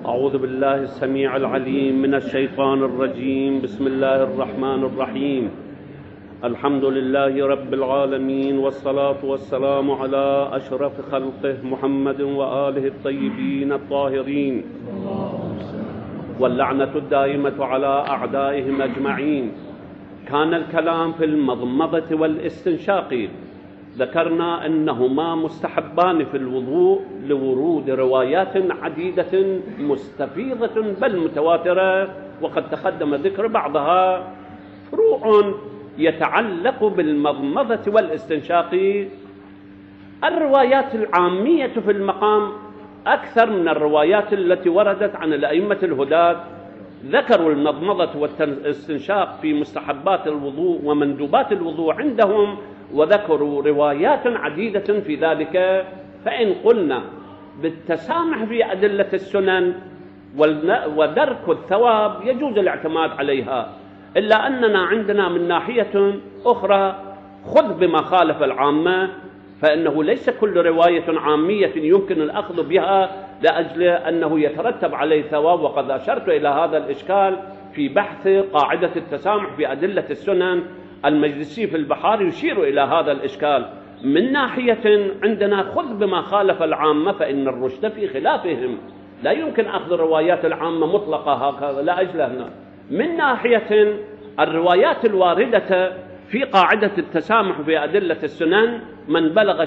أعوذ بالله السميع العليم من الشيطان الرجيم. بسم الله الرحمن الرحيم. الحمد لله رب العالمين، والصلاة والسلام على أشرف خلقه محمد وآله الطيبين الطاهرين، واللعنة الدائمة على أعدائهم أجمعين. كان الكلام في المضمضة والاستنشاق، ذكرنا أنهما مستحبان في الوضوء لورود روايات عديدة مستفيضة بل متواترة، وقد تقدم ذكر بعضها. فروع يتعلق بالمضمضة والاستنشاق. الروايات العامية في المقام أكثر من الروايات التي وردت عن الأئمة الهداة. ذكروا المضمضة والاستنشاق في مستحبات الوضوء ومندوبات الوضوء عندهم، وذكروا روايات عديدة في ذلك. فإن قلنا بالتسامح في أدلة السنن ودرك الثواب يجوز الاعتماد عليها، إلا أننا عندنا من ناحية أخرى خذ بما خالف العامة، فإنه ليس كل رواية عامية يمكن الأخذ بها لأجل أنه يترتب عليه ثواب. وقد أشرت إلى هذا الإشكال في بحث قاعدة التسامح في أدلة السنن. المجلسي في البحار يشير إلى هذا الإشكال. من ناحية عندنا خذ بما خالف العامة، فإن الرشد في خلافهم، لا يمكن أخذ الروايات العامة مطلقة هكذا لا أجل هنا. من ناحية الروايات الواردة في قاعدة التسامح في أدلة السنن، من بلغ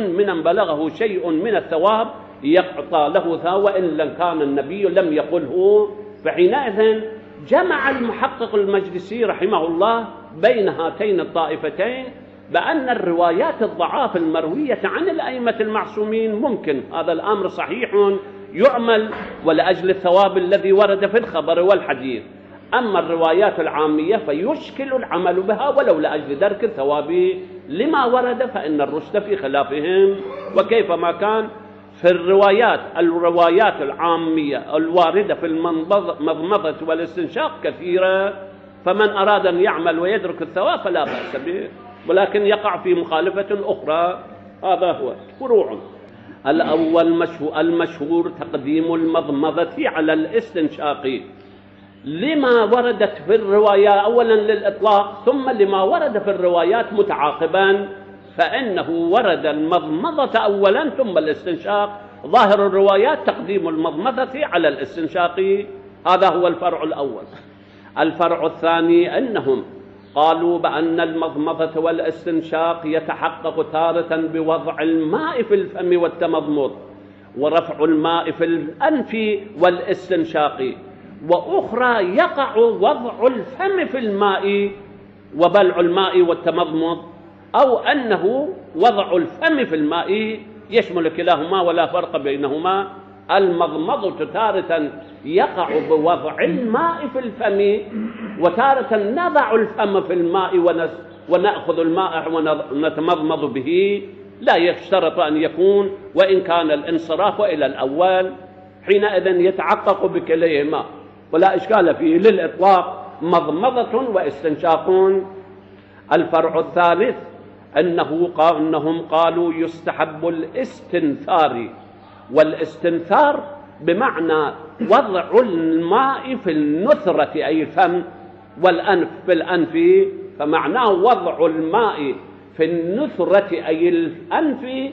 شيء من الثواب يقطع له ثواب وإن لم كان النبي لم يقله. فحينئذ جمع المحقق المجلسي رحمه الله بين هاتين الطائفتين، بأن الروايات الضعاف المروية عن الأئمة المعصومين ممكن هذا الأمر صحيح يعمل ولأجل الثواب الذي ورد في الخبر والحديث. أما الروايات العامية فيشكل العمل بها ولو لأجل درك الثواب لما ورد، فإن الرشد في خلافهم. وكيفما كان في الروايات العامية الواردة في المضمضة والاستنشاق كثيرة، فمن أراد أن يعمل ويدرك الثواب فلا بأس به، ولكن يقع في مخالفة أخرى. هذا هو فروع. الأول المشهور تقديم المضمضة على الاستنشاق لما وردت في الرواية أولا للإطلاق، ثم لما ورد في الروايات متعاقبا، فإنه ورد المضمضة أولا ثم الاستنشاق. ظاهر الروايات تقديم المضمضة على الاستنشاق. هذا هو الفرع الأول. الفرع الثاني أنهم قالوا بأن المضمضة والاستنشاق يتحقق تارة بوضع الماء في الفم والتمضمض، ورفع الماء في الأنف والاستنشاق، وأخرى يقع وضع الفم في الماء وبلع الماء والتمضمض، أو أنه وضع الفم في الماء يشمل كلاهما ولا فرق بينهما. المضمضة تارة يقع بوضع الماء في الفم، وتارة نضع الفم في الماء ونأخذ الماء ونتمضمض به. لا يشترط أن يكون وإن كان الانصراف إلى الأول، حينئذ يتحقق بكليهما ولا إشكال فيه للإطلاق، مضمضة واستنشاق. الفرع الثالث أنهم قالوا يستحب الاستنثار، والاستنثار بمعنى وضع الماء في النثرة أي الفم، والأنف في الأنف، فمعناه وضع الماء في النثرة أي الأنف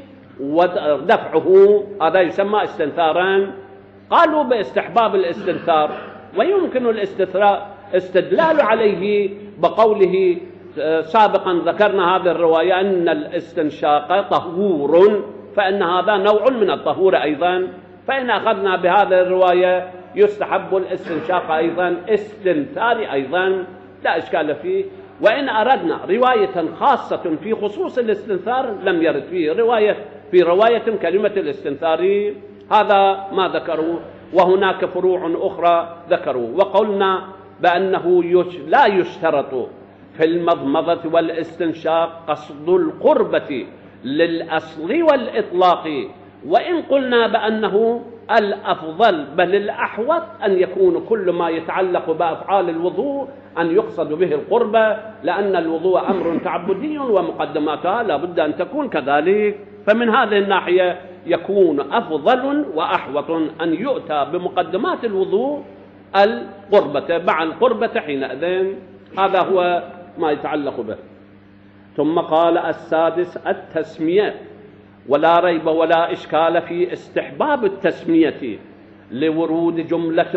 ودفعه، هذا يسمى استنثارا. قالوا باستحباب الاستنثار، ويمكن الاستدلال عليه بقوله سابقا ذكرنا هذه الرواية أن الاستنشاق طهور، فإن هذا نوع من الطهور أيضا. فإن أخذنا بهذه الرواية يستحب الاستنشاق أيضا، استنثار أيضا، لا إشكال فيه. وإن أردنا رواية خاصة في خصوص الاستنثار لم يرد فيه في رواية كلمة الاستنثار، هذا ما ذكروا. وهناك فروع أخرى ذكروا. وقلنا بأنه لا يشترط في المضمضة والاستنشاق قصد القربة للأصل والإطلاق، وإن قلنا بأنه الأفضل بل الأحوط أن يكون كل ما يتعلق بأفعال الوضوء أن يقصد به القربة، لأن الوضوء أمر تعبدي ومقدماتها لا بد أن تكون كذلك. فمن هذه الناحية يكون أفضل وأحوط أن يؤتى بمقدمات الوضوء القربة مع القربة حينئذ. هذا هو ما يتعلق به. ثم قال السادس التسمية، ولا ريب ولا إشكال في استحباب التسمية لورود جملة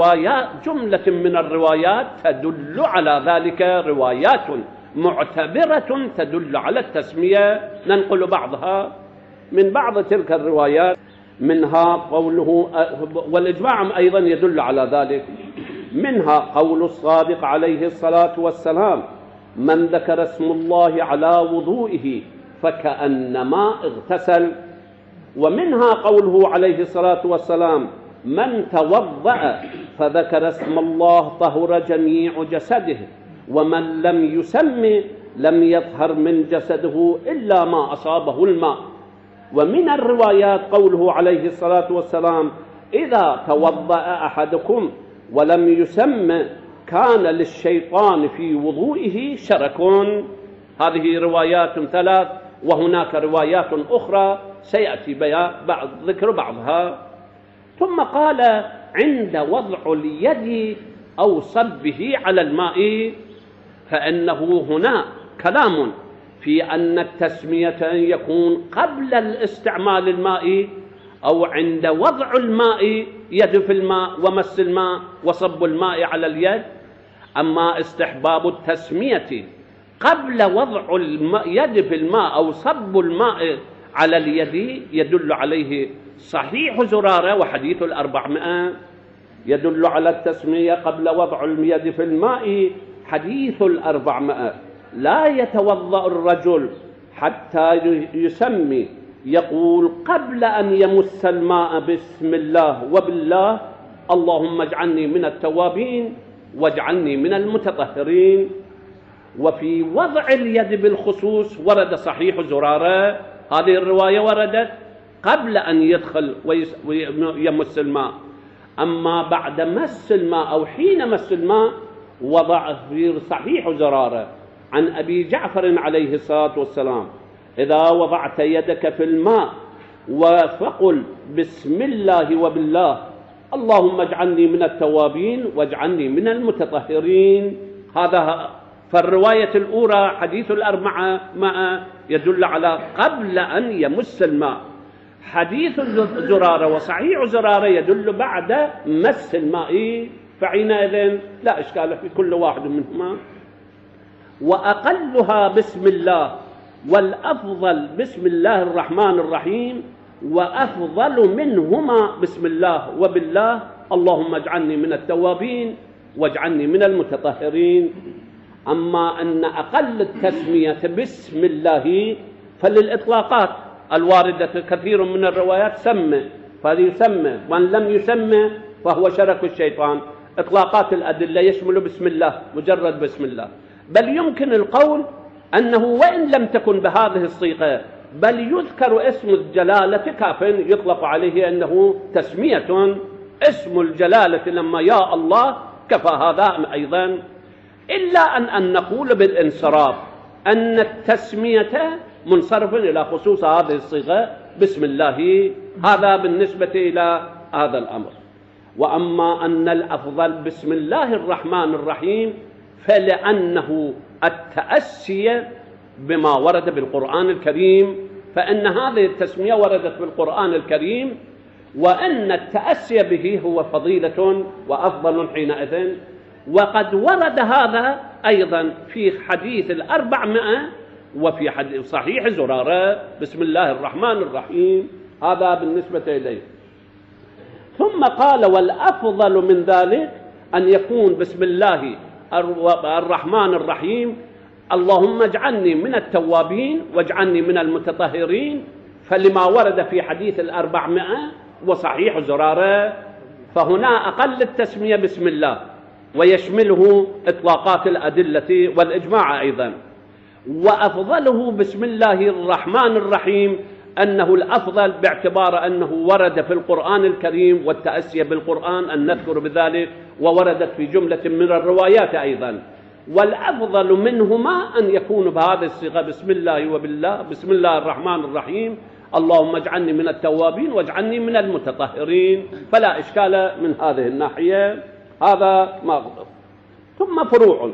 من الروايات تدل على ذلك، روايات معتبرة تدل على التسمية. ننقل بعضها من بعض تلك الروايات، منها قوله، والإجماع أيضا يدل على ذلك، منها قول الصادق عليه الصلاة والسلام: من ذكر اسم الله على وضوئه فكأنما اغتسل. ومنها قوله عليه الصلاة والسلام: من توضأ فذكر اسم الله طهر جميع جسده، ومن لم يسم لم يطهر من جسده إلا ما أصابه الماء. ومن الروايات قوله عليه الصلاة والسلام: إذا توضأ أحدكم ولم يسم كان للشيطان في وضوئه شرك. هذه روايات ثلاث، وهناك روايات أخرى سيأتي ذكر بعضها. ثم قال: عند وضع اليد أو صبه على الماء، فإنه هنا كلام في أن التسمية يكون قبل الاستعمال الماء أو عند وضع الماء، يد في الماء ومس الماء وصب الماء على اليد. أما استحباب التسمية قبل وضع اليد في الماء أو صب الماء على اليد يدل عليه صحيح زرارة وحديث 400، يدل على التسمية قبل وضع اليد في الماء حديث 400. لا يتوضأ الرجل حتى يسمي، يقول قبل أن يمس الماء: بسم الله وبالله، اللهم اجعلني من التوابين واجعلني من المتطهرين. وفي وضع اليد بالخصوص ورد صحيح زرارة، هذه الرواية وردت قبل أن يدخل ويمس الماء. أما بعد مس الماء أو حين مس الماء وضع في صحيح زرارة عن أبي جعفر عليه الصلاة والسلام: إذا وضعت يدك في الماء فقل بسم الله وبالله، اللهم اجعلني من التوابين واجعلني من المتطهرين. هذا فالرواية الأولى حديث 400 يدل على قبل أن يمس الماء. حديث زرارة وصحيح زرارة يدل بعد مس الماء، فحينئذ لا إشكال في كل واحد منهما. وأقلها بسم الله، والأفضل بسم الله الرحمن الرحيم، وأفضل منهما بسم الله وبالله، اللهم اجعلني من التوابين واجعلني من المتطهرين. أما أن أقل التسمية بسم الله فللإطلاقات الواردة، كثير من الروايات سمى فليسمى، من لم يسمى فهو شرك الشيطان. إطلاقات الأدلة يشمل بسم الله، مجرد بسم الله. بل يمكن القول أنه وإن لم تكن بهذه الصيغة بل يذكر اسم الجلالة كاف يطلق عليه أنه تسمية، اسم الجلالة لما يا الله كفى هذا أيضا. إلا أن نقول بالانصراف أن التسمية منصرف إلى خصوص هذه الصيغة بسم الله، هذا بالنسبة إلى هذا الأمر. وأما أن الأفضل بسم الله الرحمن الرحيم فلأنه التأسي بما ورد بالقرآن الكريم، فإن هذه التسمية وردت بالقرآن الكريم، وأن التأسي به هو فضيلة وأفضل حينئذ. وقد ورد هذا أيضا في حديث 400 وفي حديث صحيح زرارة بسم الله الرحمن الرحيم، هذا بالنسبة إليه. ثم قال: والأفضل من ذلك أن يكون بسم الله الرحمن الرحيم، اللهم اجعلني من التوابين واجعلني من المتطهرين، فلما ورد في حديث 400 وصحيح زرارة، فهنا أقل التسمية بسم الله ويشمله إطلاقات الأدلة والإجماع أيضا. وأفضله بسم الله الرحمن الرحيم أنه الأفضل باعتبار أنه ورد في القرآن الكريم، والتأسي بالقرآن أن نذكر بذلك، ووردت في جملة من الروايات أيضا. والأفضل منهما أن يكون بهذه الصيغة بسم الله وبالله، بسم الله الرحمن الرحيم، اللهم اجعلني من التوابين واجعلني من المتطهرين، فلا إشكال من هذه الناحية، هذا ما غضب. ثم فروع.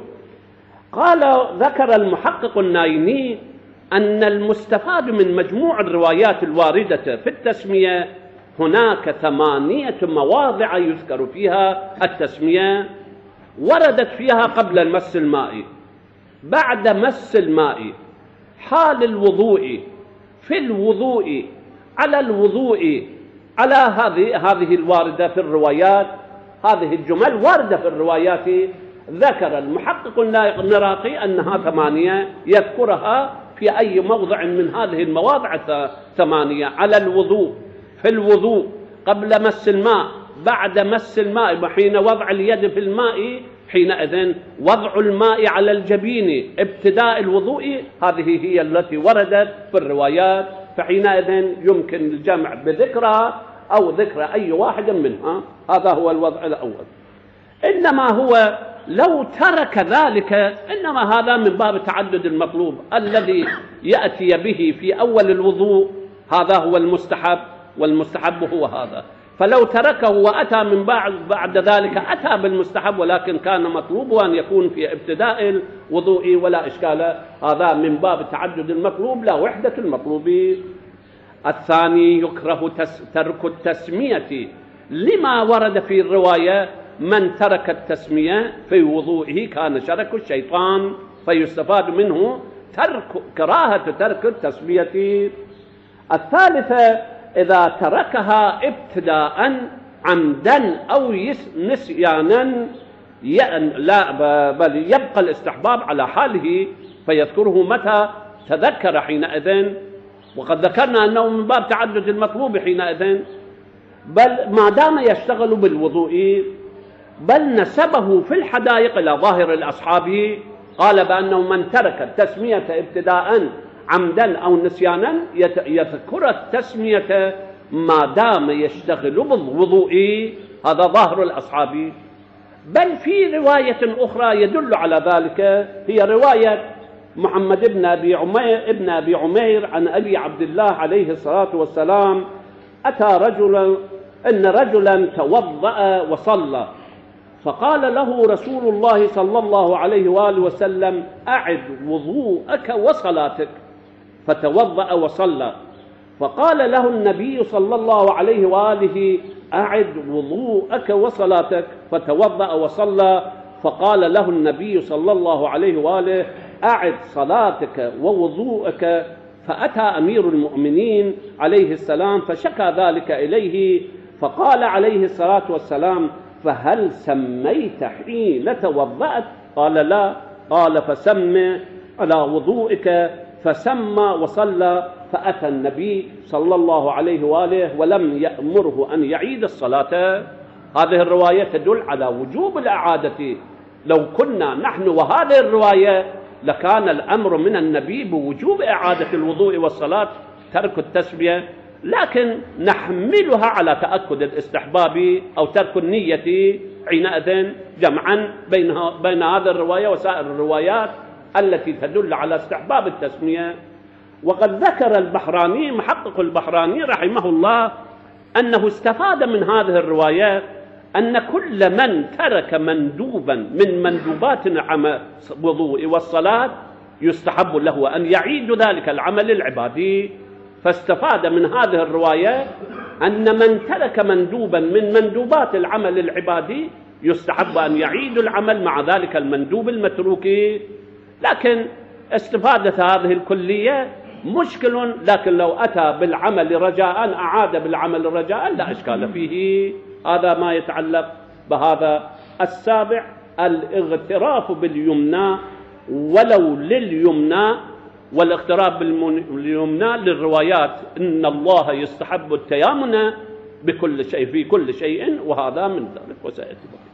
ذكر المحقق النايني أن المستفاد من مجموع الروايات الواردة في التسمية هناك 8 مواضع يذكر فيها التسمية، وردت فيها قبل المس المائي، بعد مس الماء، حال الوضوء، في الوضوء، على الوضوء، على هذه الواردة في الروايات. هذه الجمل واردة في الروايات. ذكر المحقق النراقي أنها 8 يذكرها في أي موضع من هذه المواضع 8: على الوضوء، في الوضوء، قبل مس الماء، بعد مس الماء، وحين وضع اليد في الماء، حينئذ وضع الماء على الجبين، ابتداء الوضوء. هذه هي التي وردت في الروايات، فحينئذ يمكن الجمع بذكرها أو ذكر أي واحد منها. هذا هو الوضع الأول. إنما هو لو ترك ذلك، إنما هذا من باب تعدد المطلوب الذي يأتي به في أول الوضوء، هذا هو المستحب، والمستحب هو هذا. فلو تركه وأتى من بعد ذلك أتى بالمستحب، ولكن كان مطلوبه أن يكون في ابتداء الوضوء، ولا إشكال. هذا من باب تعدد المطلوب لا وحدة المطلوب. الثاني يكره ترك التسمية لما ورد في الرواية: من ترك التسمية في وضوئه كان شرك الشيطان، فيستفاد منه كراهة ترك التسمية. الثالثة: إذا تركها ابتداء عمدا أو نسيانا لا بل يبقى الاستحباب على حاله، فيذكره متى تذكر حينئذ، وقد ذكرنا أنه من باب تعدد المطلوب حينئذ، بل ما دام يشتغل بالوضوء. بل نسبه في الحدائق إلى ظاهر الأصحاب، قال بأنه من ترك التسمية ابتداء عمدا أو نسيانا يذكر التسمية ما دام يشتغل بالوضوء. هذا ظاهر الأصحاب. بل في رواية أخرى يدل على ذلك، هي رواية محمد ابن أبي عمير عن أبي عبد الله عليه الصلاة والسلام: أتى رجلا توضأ وصلى، فقال له رسول الله صلى الله عليه وآله وسلم: أعد وضوءك وصلاتك، فتوضأ وصلى. فقال له النبي صلى الله عليه وآله: أعد وضوءك وصلاتك، فتوضأ وصلى. فقال له النبي صلى الله عليه وآله: أعد صلاتك ووضوءك. فأتى أمير المؤمنين عليه السلام فشكى ذلك إليه، فقال عليه الصلاة والسلام: فهل سميت حين توضأت؟ قال: لا. قال: فسم على وضوئك. فسمى وصلى. فأتى النبي صلى الله عليه وآله ولم يأمره أن يعيد الصلاة. هذه الرواية تدل على وجوب الإعادة. لو كنا نحن وهذه الرواية لكان الأمر من النبي بوجوب إعادة الوضوء والصلاة، ترك التسمية، لكن نحملها على تأكد الاستحباب أو ترك النية حينئذ، جمعا بين هذه الرواية وسائر الروايات التي تدل على استحباب التسمية. وقد ذكر البحراني، محقق البحراني رحمه الله، أنه استفاد من هذه الرواية أن كل من ترك مندوبا من مندوبات الوضوء والصلاة يستحب له أن يعيد ذلك العمل العبادي. فاستفاد من هذه الرواية أن من ترك مندوبا من مندوبات العمل العبادي يستحب أن يعيد العمل مع ذلك المندوب المتروك. لكن استفادة هذه الكلية مشكل، لكن لو أتى بالعمل رجاء أعاد بالعمل رجاء لا إشكال فيه. هذا ما يتعلق بهذا. السابع: الاغتراف باليمنى ولو لليمنى، والاغتراف باليمنى للروايات إن الله يستحب التيامن بكل شيء في كل شيء، وهذا من ذلك وسائل.